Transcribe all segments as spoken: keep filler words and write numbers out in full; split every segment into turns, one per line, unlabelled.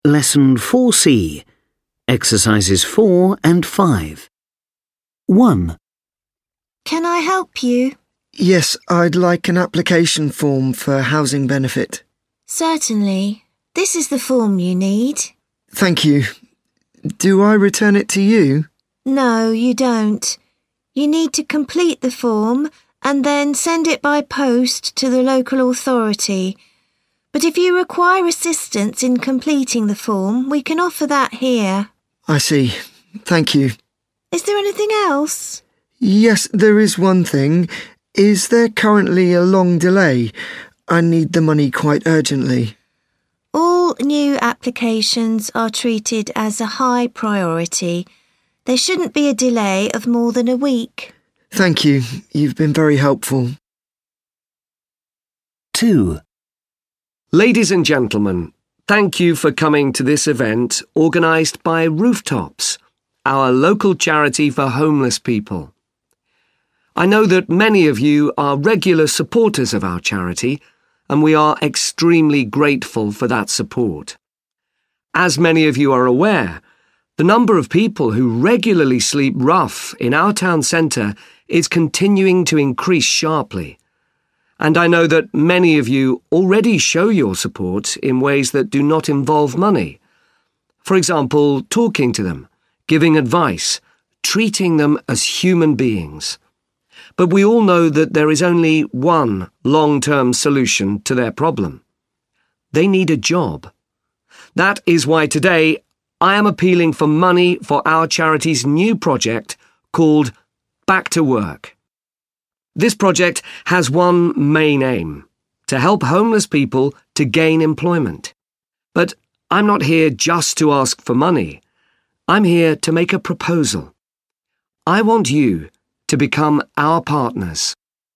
Lesson four C, Exercises four and five. one.
Can I help you?
Yes, I'd like an application form for housing benefit.
Certainly. This is the form you need.
Thank you. Do I return it to you?
No, you don't. You need to complete the form and then send it by post to the local authority. But if you require assistance in completing the form, we can offer that here.
I see. Thank you.
Is there anything else?
Yes, there is one thing. Is there currently a long delay? I need the money quite urgently.
All new applications are treated as a high priority. There shouldn't be a delay of more than a week.
Thank you. You've been very helpful.
two.
Ladies and gentlemen, thank you for coming to this event organised by Rooftops, our local charity for homeless people. I know that many of you are regular supporters of our charity, and we are extremely grateful for that support. As many of you are aware, the number of people who regularly sleep rough in our town centre is continuing to increase sharply. And I know that many of you already show your support in ways that do not involve money. For example, talking to them, giving advice, treating them as human beings. But we all know that there is only one long-term solution to their problem. They need a job. That is why today I am appealing for money for our charity's new project called Back to Work. This project has one main aim: to help homeless people to gain employment. But I'm not here just to ask for money. I'm here to make a proposal. I want you to become our partners.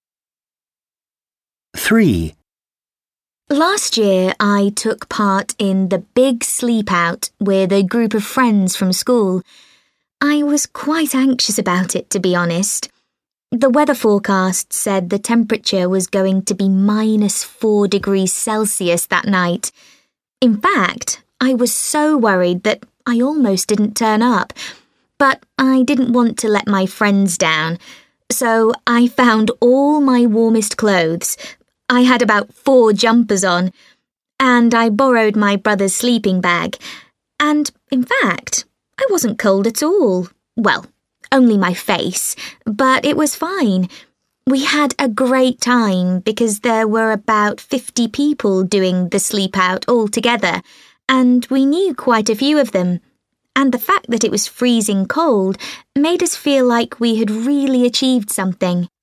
three.
Last year, I took part in the Big Sleep Out with a group of friends from school. I was quite anxious about it, to be honest. The weather forecast said the temperature was going to be minus four degrees Celsius that night. In fact, I was so worried that I almost didn't turn up. But I didn't want to let my friends down, so I found all my warmest clothes. I had about four jumpers on, and I borrowed my brother's sleeping bag. And, in fact, I wasn't cold at all. Well, only my face, but it was fine. We had a great time because there were about fifty people doing the sleep out all together, and we knew quite a few of them. And the fact that it was freezing cold made us feel like we had really achieved something.